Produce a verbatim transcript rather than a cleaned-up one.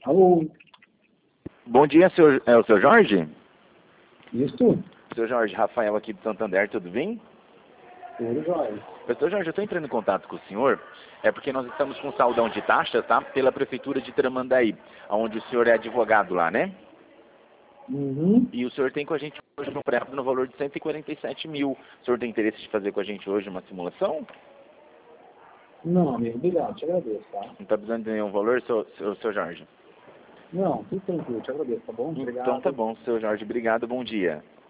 Alô? Bom dia, senhor, é o senhor Jorge? Isso? Senhor Jorge, Rafael aqui de Santander, tudo bem? Tudo jóia. Senhor Jorge, eu estou entrando em contato com o senhor, é porque nós estamos com saldão de taxas, tá? Pela Prefeitura de Tramandaí, onde o senhor é advogado lá, né? Uhum. E o senhor tem com a gente hoje um prémio no valor de cento e quarenta e sete mil. O senhor tem interesse de fazer com a gente hoje uma simulação? Não, amigo, obrigado, te agradeço, tá? Não está precisando de nenhum valor, seu, seu, seu Jorge? Não, tudo tranquilo, te agradeço, tá bom? Então tá Obrigado. bom, seu Jorge, obrigado, bom dia.